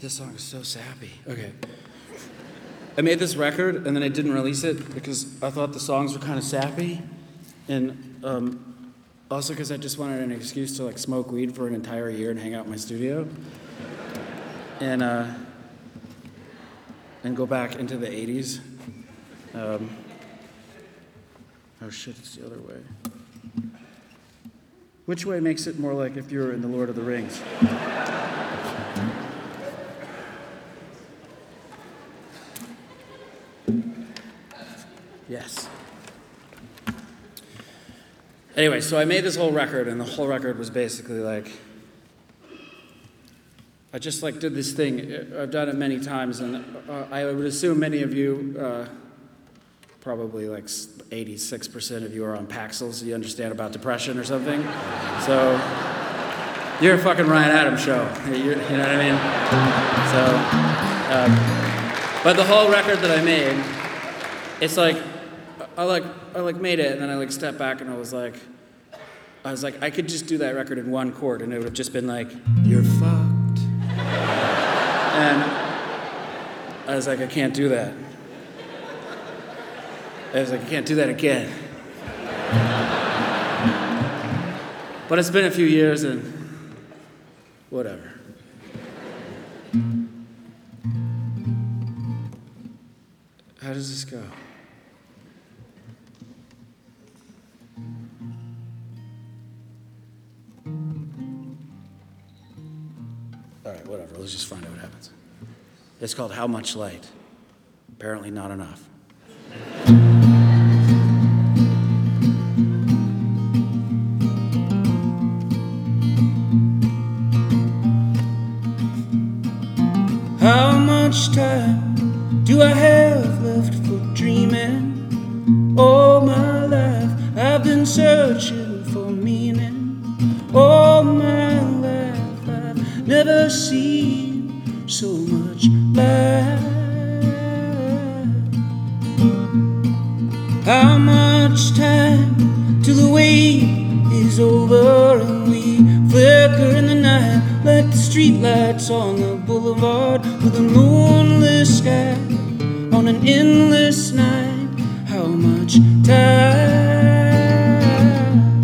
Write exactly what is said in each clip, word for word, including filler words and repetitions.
This song is so sappy. Okay. I made this record and then I didn't release it because I thought the songs were kind of sappy, and um, also because I just wanted an excuse to like smoke weed for an entire year and hang out in my studio, and uh, and go back into the eighties. Um, oh shit, it's the other way. Which way makes it more like if you were in the Lord of the Rings? Yes. Anyway, so I made this whole record, and the whole record was basically like, I just like did this thing. I've done it many times, and uh, I would assume many of you, uh, probably like eighty-six percent of you are on Paxil, so you understand about depression or something. So you're a fucking Ryan Adams show. You're, you know what I mean? So, um, but the whole record that I made, it's like, I like I like made it, and then I like stepped back, and I was like, I was like, I could just do that record in one chord, and it would have just been like, you're fucked. And I was like, I can't do that. I was like, I can't do that again. But it's been a few years, and whatever. How does this go? All right, whatever. Let's just find out what happens. It's called How Much Light? Apparently not enough. How much time do I have left for dreaming? All my life I've been searching for meaning. All my life I've never seen so much light. How much time till the wait is over and we flicker in the night like the streetlights on the boulevard with a moonless sky on an endless night. How much time?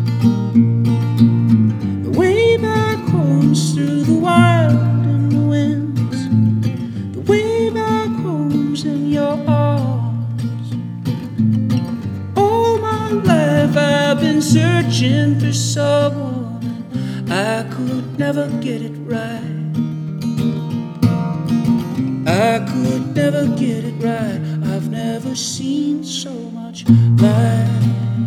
The way back home's through the wild and the winds. The way back home's in your arms. All my life I've been searching for someone. I could never get it right. I could never get it right. I've never seen so much light.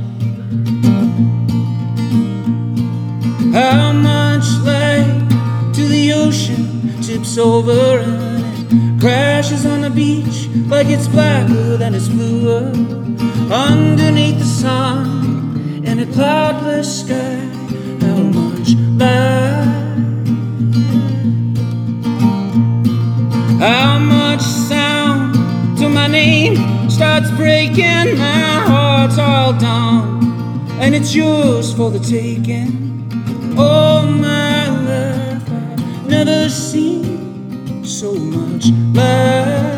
How much light till the ocean tips over and it crashes on the beach like it's blacker than it's bluer underneath the sun in a cloudless sky. How much light? How much sound till my name starts breaking? My heart's all done and it's yours for the taking. All my life I've never seen so much light.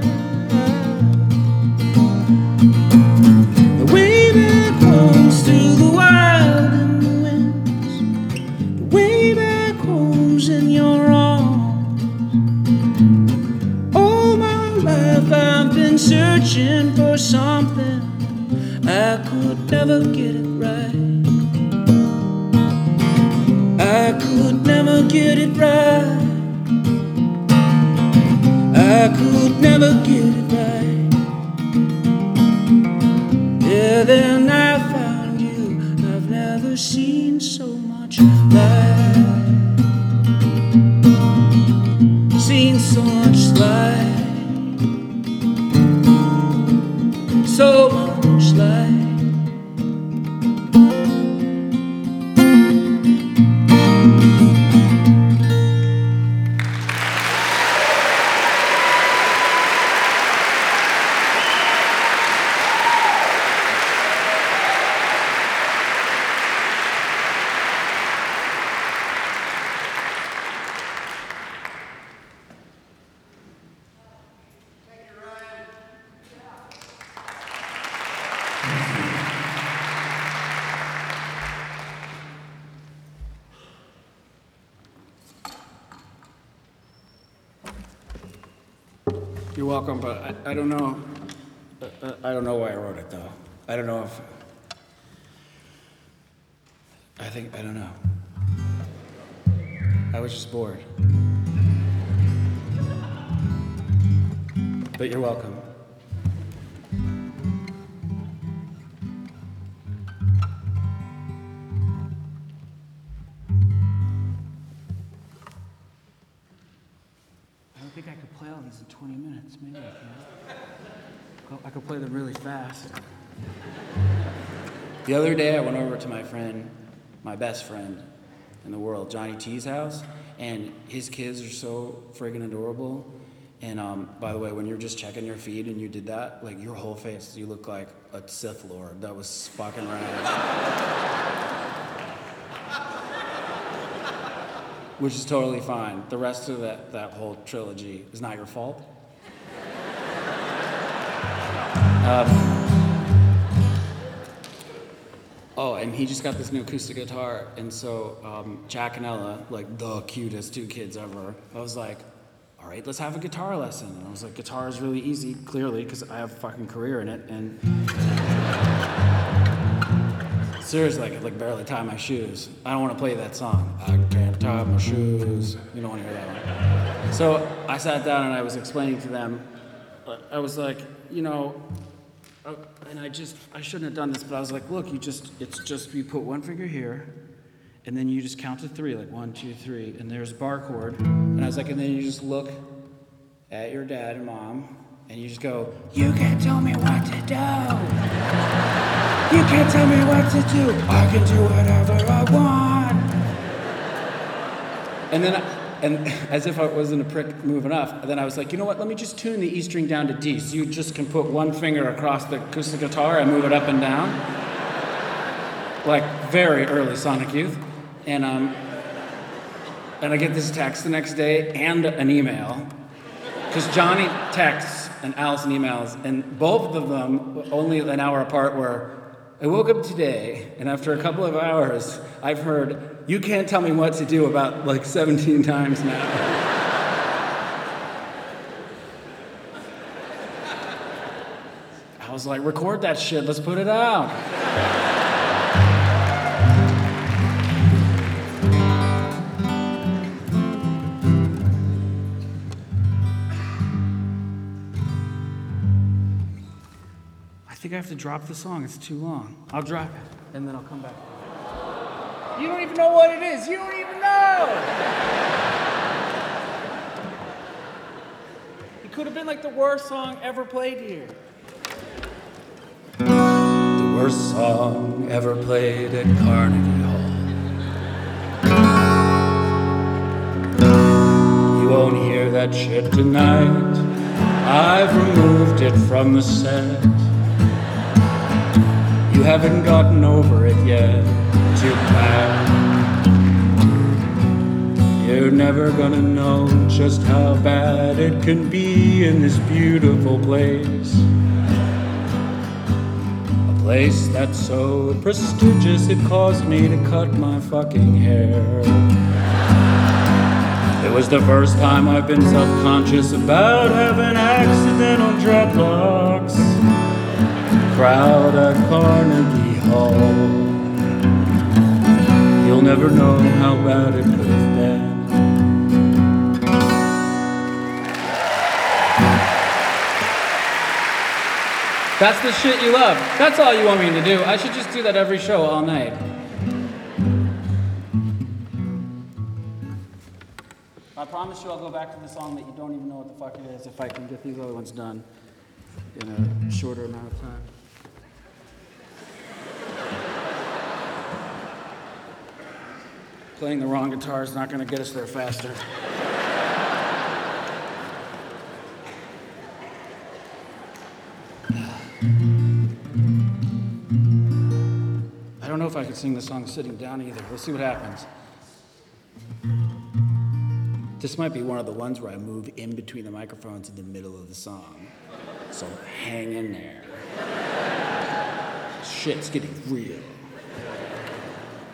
The way back home's through the wild and the winds. The way back home's in your arms. All my life I've been searching for something. I could never get it right. I could never get it right. I could never get it right. Yeah, then I found you. I've never seen so much light. Seen so much light. So much light. You're welcome, but I, I don't know. I, I don't know why I wrote it though. I don't know if. I think I don't know. I was just bored. But you're welcome. I don't think I could play all these in twenty minutes. Maybe I can. I could play them really fast. The other day I went over to my friend, my best friend in the world, Johnny T's house, and his kids are so friggin' adorable. And um, by the way, when you're just checking your feed and you did that, like your whole face, you look like a Sith Lord. That was fucking rad. Which is totally fine. The rest of that, that whole trilogy is not your fault. Um, oh, and he just got this new acoustic guitar, and so um, Jack and Ella, like the cutest two kids ever, I was like, all right, let's have a guitar lesson. And I was like, guitar is really easy, clearly, because I have a fucking career in it, and seriously, I could like barely tie my shoes. I don't want to play that song. I can't tie my shoes. You don't want to hear that one. So I sat down and I was explaining to them, I was like, you know, Uh, and I just, I shouldn't have done this, but I was like, look, you just, it's just, you put one finger here, and then you just count to three, like one, two, three, and there's a bar chord. And I was like, and then you just look at your dad and mom, and you just go, you can't tell me what to do. You can't tell me what to do. I can do whatever I want. And then, I, and as if I wasn't a prick move enough, then I was like, you know what, let me just tune the E string down to D, so you just can put one finger across the acoustic guitar and move it up and down. Like very early Sonic Youth. And um, and I get this text the next day and an email, because Johnny texts and Allison emails, and both of them, only an hour apart, were, I woke up today, and after a couple of hours, I've heard, you can't tell me what to do about like seventeen times now. I was like, record that shit, let's put it out. I think I have to drop the song, it's too long. I'll drop it, and then I'll come back. You don't even know what it is. You don't even know. It could have been like the worst song ever played here. The worst song ever played at Carnegie Hall. You won't hear that shit tonight. I've removed it from the set. You haven't gotten over it yet. Too bad. You're never gonna know just how bad it can be in this beautiful place. A place that's so prestigious it caused me to cut my fucking hair. It was the first time I've been self-conscious about having accidental dreadlocks. Crowd at Carnegie Hall. You'll never know how bad it could have been. That's the shit you love. That's all you want me to do. I should just do that every show all night. I promise you I'll go back to the song that you don't even know what the fuck it is if I can get these other ones done in a shorter amount of time. Playing the wrong guitar is not going to get us there faster. I don't know if I can sing the song sitting down either. We'll see what happens. This might be one of the ones where I move in between the microphones in the middle of the song. So hang in there. Shit's getting real.